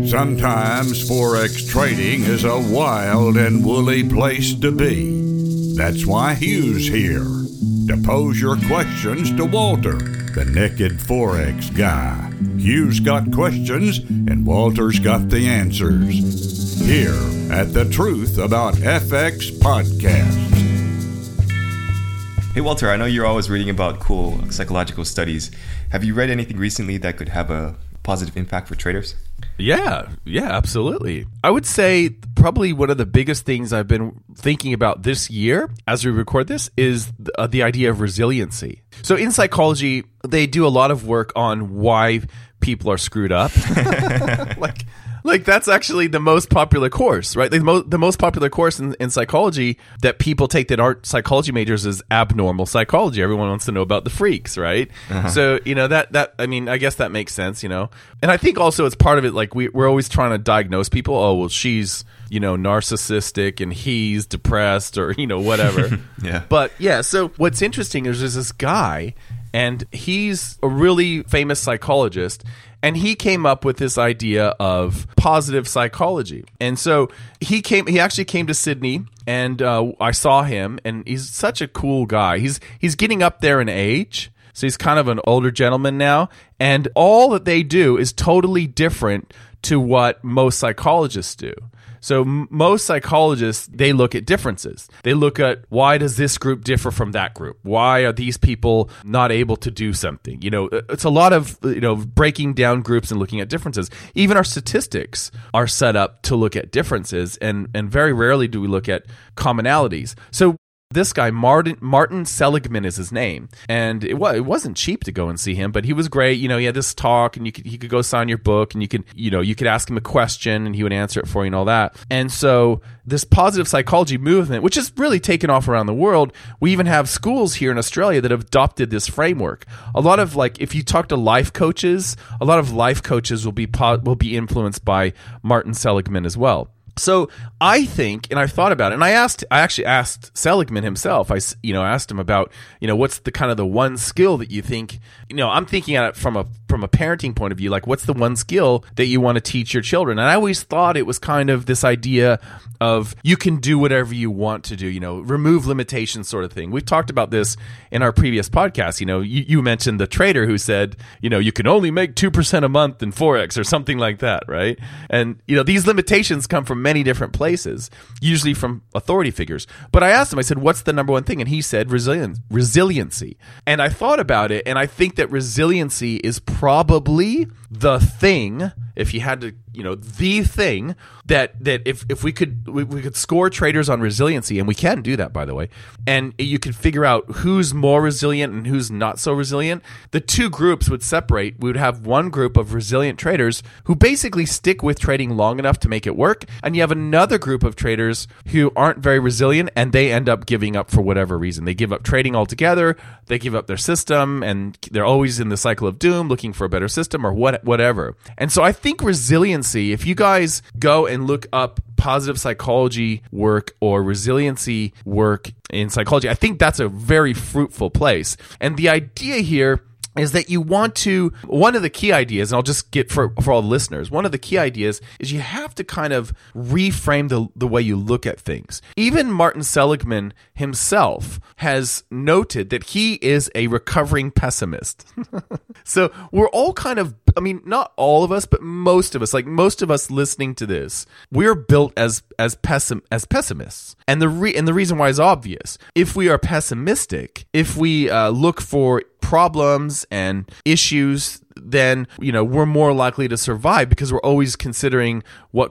Sometimes Forex trading is a wild and woolly place to be. That's why Hugh's here, to pose your questions to Walter, the naked Forex guy. Hugh's got questions and Walter's got the answers. Here at the Truth About FX podcast. Hey Walter, I know you're always reading about cool psychological studies. Have you read anything recently that could have a positive impact for traders? Yeah, absolutely. I would say probably one of the biggest things I've been thinking about this year as we record this is the idea of resiliency. So in psychology, they do a lot of work on why people are screwed up. Like that's actually the most popular course, right? The most popular course in psychology that people take that aren't psychology majors is abnormal psychology. Everyone wants to know about the freaks, right? Uh-huh. So, I guess that makes sense, And I think also it's part of it, like we're always trying to diagnose people. Oh, well, she's, narcissistic and he's depressed or, whatever. Yeah. But yeah, so what's interesting is there's this guy and he's a really famous psychologist. And he came up with this idea of positive psychology. And so he actually came to Sydney, and I saw him, and he's such a cool guy. He's getting up there in age, so he's kind of an older gentleman now. And all that they do is totally different to what most psychologists do. So most psychologists, they look at differences. They look at why does this group differ from that group? Why are these people not able to do something? It's a lot of, breaking down groups and looking at differences. Even our statistics are set up to look at differences, and very rarely do we look at commonalities. So this guy, Martin Seligman is his name, and it wasn't cheap to go and see him, but he was great. He had this talk, and he could go sign your book, and you could ask him a question, and he would answer it for you and all that. And so this positive psychology movement, which has really taken off around the world, we even have schools here in Australia that have adopted this framework. A lot of if you talk to life coaches, a lot of life coaches will be influenced by Martin Seligman as well. So I think, and I've thought about it, and I actually asked Seligman himself. I asked him about, what's the kind of the one skill that you think, I'm thinking at it from a parenting point of view, like what's the one skill that you want to teach your children? And I always thought it was kind of this idea of you can do whatever you want to do, remove limitations sort of thing. We've talked about this in our previous podcast. You mentioned the trader who said, you can only make 2% a month in Forex or something like that, right? And, these limitations come from many different places, usually from authority figures. But I asked him, I said, what's the number one thing? And he said resiliency. And I thought about it, and I think that resiliency is probably the thing, if you had to, the thing that if we could score traders on resiliency, and we can do that, by the way, and you could figure out who's more resilient and who's not so resilient, the two groups would separate. We would have one group of resilient traders who basically stick with trading long enough to make it work, and you have another group of traders who aren't very resilient, and they end up giving up for whatever reason. They give up trading altogether, they give up their system, and they're always in the cycle of doom looking for a better system or whatever. And so I think resiliency, if you guys go and look up positive psychology work or resiliency work in psychology, I think that's a very fruitful place. And the idea here is that you want to, one of the key ideas, and I'll just get for all the listeners, one of the key ideas is you have to kind of reframe the way you look at things. Even Martin Seligman himself has noted that he is a recovering pessimist. So we're all kind of, not all of us, but most of us, like most of us listening to this, we're built as pessimists. And the reason why is obvious. If we are pessimistic, if we look for problems and issues, then we're more likely to survive because we're always considering what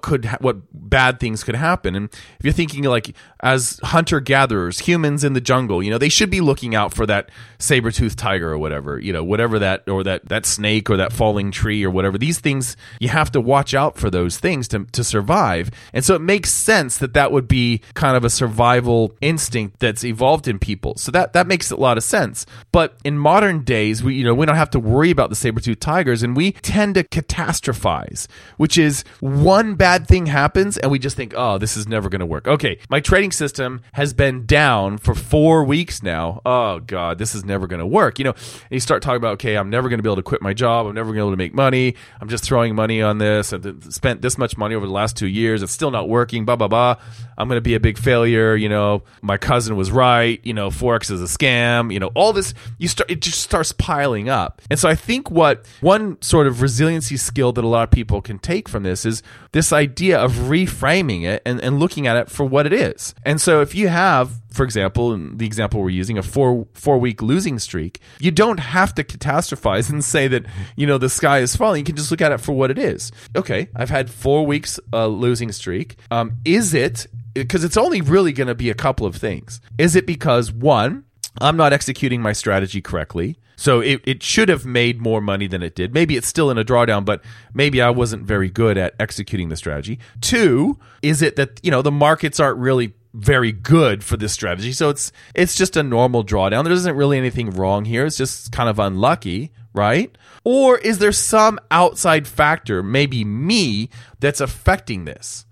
bad things could happen. And if you're thinking like as hunter-gatherers, humans in the jungle, they should be looking out for that saber-toothed tiger or whatever, whatever that snake or that falling tree or whatever. These things, you have to watch out for those things to survive. And so it makes sense that would be kind of a survival instinct that's evolved in people. So that makes a lot of sense. But in modern days, we don't have to worry about the saber-toothed saber-tooth tigers, and we tend to catastrophize, which is one bad thing happens and we just think, oh, this is never going to work. Okay, my trading system has been down for 4 weeks now. Oh God, this is never going to work. And you start talking about, okay, I'm never going to be able to quit my job. I'm never going to be able to make money. I'm just throwing money on this. I've spent this much money over the last 2 years. It's still not working. Blah, blah, blah. I'm going to be a big failure. My cousin was right. Forex is a scam. All this, it just starts piling up. And so I think what one sort of resiliency skill that a lot of people can take from this is this idea of reframing it and looking at it for what it is. And so if you have, for example, in the example we're using, a four-week losing streak, you don't have to catastrophize and say that, the sky is falling. You can just look at it for what it is. Okay, I've had 4 weeks losing streak. Is it, because it's only really going to be a couple of things. Is it because, one, I'm not executing my strategy correctly? So it should have made more money than it did. Maybe it's still in a drawdown, but maybe I wasn't very good at executing the strategy. Two, is it that, the markets aren't really very good for this strategy? So it's just a normal drawdown. There isn't really anything wrong here. It's just kind of unlucky, right? Or is there some outside factor, maybe me, that's affecting this?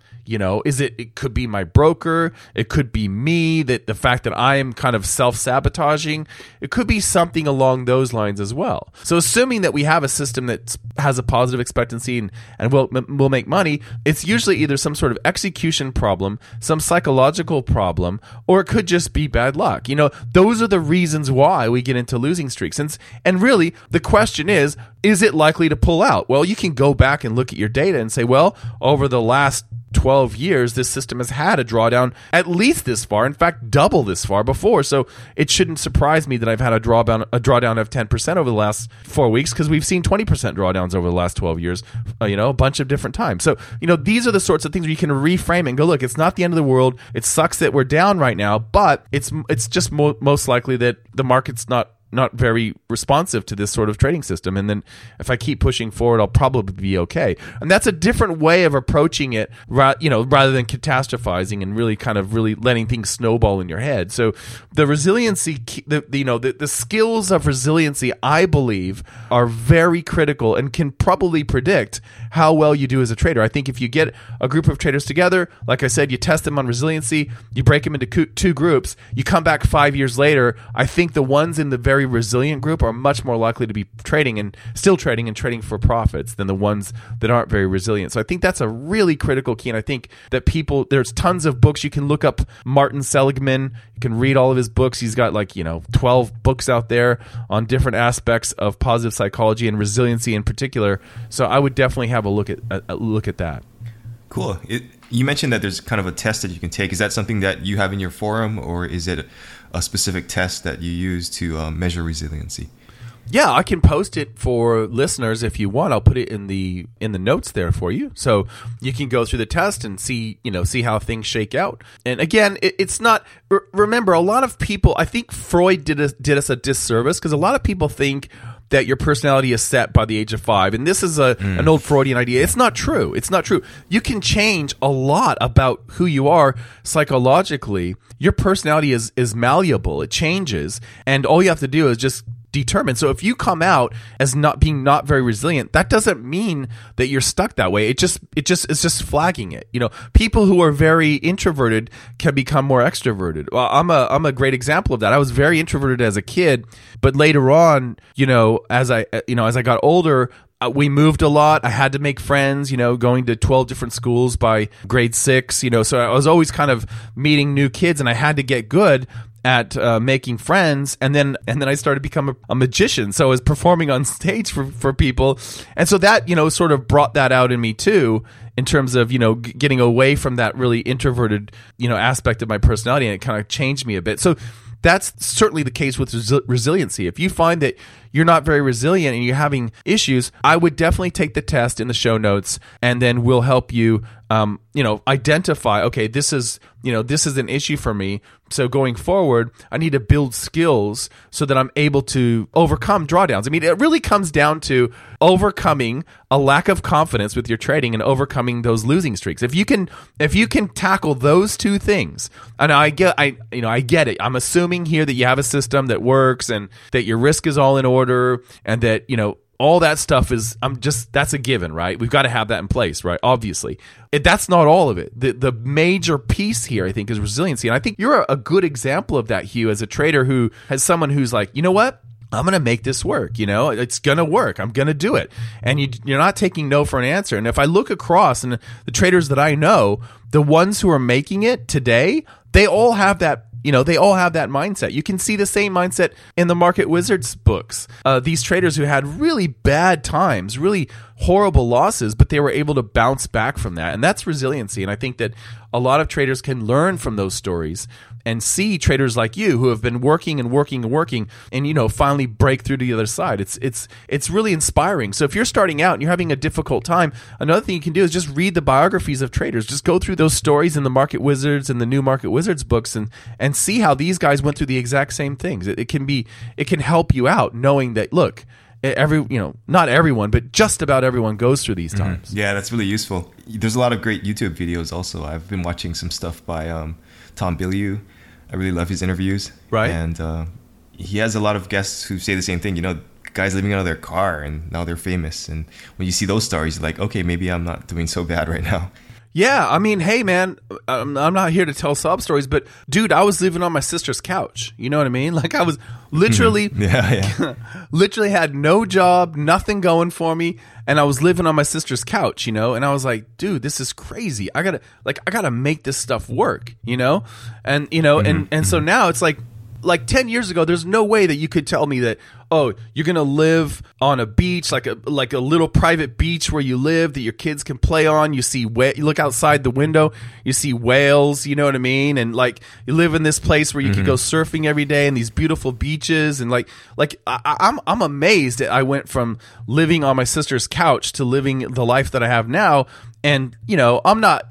It could be my broker. It could be me, that the fact that I am kind of self-sabotaging. It could be something along those lines as well. So assuming that we have a system that has a positive expectancy and will make money, it's usually either some sort of execution problem, some psychological problem, or it could just be bad luck. Those are the reasons why we get into losing streaks. And really, the question is it likely to pull out? Well, you can go back and look at your data and say, well, over the last 12 years, this system has had a drawdown at least this far, in fact, double this far before. So it shouldn't surprise me that I've had a drawdown of 10% over the last 4 weeks, because we've seen 20% drawdowns over the last 12 years, a bunch of different times. So, these are the sorts of things where you can reframe and go, look, it's not the end of the world. It sucks that we're down right now, but it's just most likely that the market's not very responsive to this sort of trading system. And then if I keep pushing forward, I'll probably be okay. And that's a different way of approaching it, rather than catastrophizing and really letting things snowball in your head. So the resiliency, the skills of resiliency, I believe, are very critical and can probably predict how well you do as a trader. I think if you get a group of traders together, like I said, you test them on resiliency, you break them into two groups, you come back 5 years later, I think the ones in the very resilient group are much more likely to be trading and trading for profits than the ones that aren't very resilient. So I think that's a really critical key. And I think that there's tons of books. You can look up Martin Seligman. You can read all of his books. He's got 12 books out there on different aspects of positive psychology and resiliency in particular. So I would definitely have a look at that. Cool. You mentioned that there's kind of a test that you can take. Is that something that you have in your forum, or is it a specific test that you use to measure resiliency? Yeah, I can post it for listeners if you want. I'll put it in the notes there for you, so you can go through the test and see how things shake out. And again, it's not. Remember, a lot of people. I think Freud did us a disservice, because a lot of people think that your personality is set by the age of 5. And this is an old Freudian idea. It's not true. It's not true. You can change a lot about who you are psychologically. Your personality is malleable. It changes. And all you have to do is just determined. So if you come out as not very resilient, that doesn't mean that you're stuck that way. It's just flagging it. People who are very introverted can become more extroverted. Well, I'm a great example of that. I was very introverted as a kid, but later on, as I got older, we moved a lot. I had to make friends, going to 12 different schools by grade 6, so I was always kind of meeting new kids, and I had to get good at making friends, and then I started to become a magician. So I was performing on stage for people, and so that sort of brought that out in me too, in terms of getting away from that really introverted aspect of my personality, and it kind of changed me a bit. So that's certainly the case with resiliency. If you find that you're not very resilient and you're having issues, I would definitely take the test in the show notes, and then we'll help you identify, okay, this is an issue for me. So going forward, I need to build skills so that I'm able to overcome drawdowns. I mean, it really comes down to overcoming a lack of confidence with your trading and overcoming those losing streaks. If you can tackle those two things, and I get it. I'm assuming here that you have a system that works and that your risk is all in order, and that all that stuff is, that's a given, right? We've got to have that in place, right? Obviously. That's not all of it. The major piece here, I think, is resiliency. And I think you're a good example of that, Hugh, as a trader who has someone who's like, you know what? I'm going to make this work. It's going to work. I'm going to do it. And you're not taking no for an answer. And if I look across and the traders that I know, the ones who are making it today, they all have that. They all have that mindset. You can see the same mindset in the Market Wizards books. These traders who had really bad times, really horrible losses, but they were able to bounce back from that. And that's resiliency. And I think that a lot of traders can learn from those stories and see traders like you who have been working and working and working and, finally break through to the other side. It's really inspiring. So if you're starting out and you're having a difficult time, another thing you can do is just read the biographies of traders. Just go through those stories in the Market Wizards and the new Market Wizards books and see how these guys went through the exact same things. It can help you out knowing that, look, not everyone, but just about everyone goes through these times. Mm-hmm. Yeah, that's really useful. There's a lot of great YouTube videos also. I've been watching some stuff by Tom Bilyeu. I really love his interviews. Right. And he has a lot of guests who say the same thing. Guys living out of their car and now they're famous. And when you see those stories, you're like, okay, maybe I'm not doing so bad right now. Yeah, I mean, hey, man, I'm not here to tell sob stories, but dude, I was living on my sister's couch. You know what I mean? Like I was literally, literally had no job, nothing going for me, and I was living on my sister's couch. And I was like, dude, this is crazy. I gotta make this stuff work. And and so now it's like 10 years ago, there's no way that you could tell me that, oh, you're going to live on a beach, like a little private beach where you live that your kids can play on. You look outside the window, you see whales, you know what I mean? And you live in this place where you can go surfing every day and these beautiful beaches. And I'm amazed that I went from living on my sister's couch to living the life that I have now. And I'm not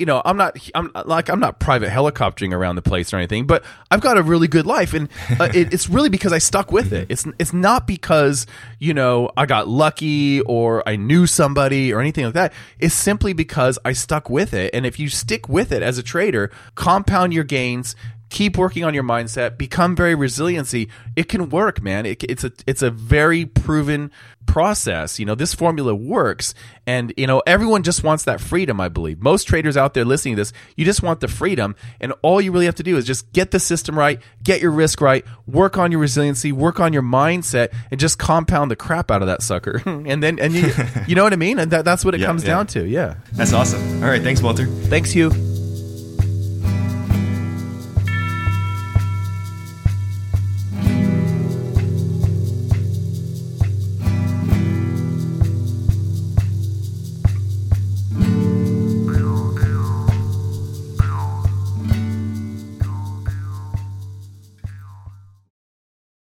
private helicoptering around the place or anything, but I've got a really good life, and it's really because I stuck with it. It's not because I got lucky or I knew somebody or anything like that. It's simply because I stuck with it. And if you stick with it as a trader, compound your gains, keep working on your mindset, become very resiliency, it can work, man. It's a very proven process. This formula works, and everyone just wants that freedom. I believe most traders out there listening to this, you just want the freedom, and all you really have to do is just get the system right, get your risk right, work on your resiliency, work on your mindset, and just compound the crap out of that sucker. and you know what I mean? And that's what it comes down to. Yeah, that's awesome. All right, thanks, Walter. Thanks, Hugh.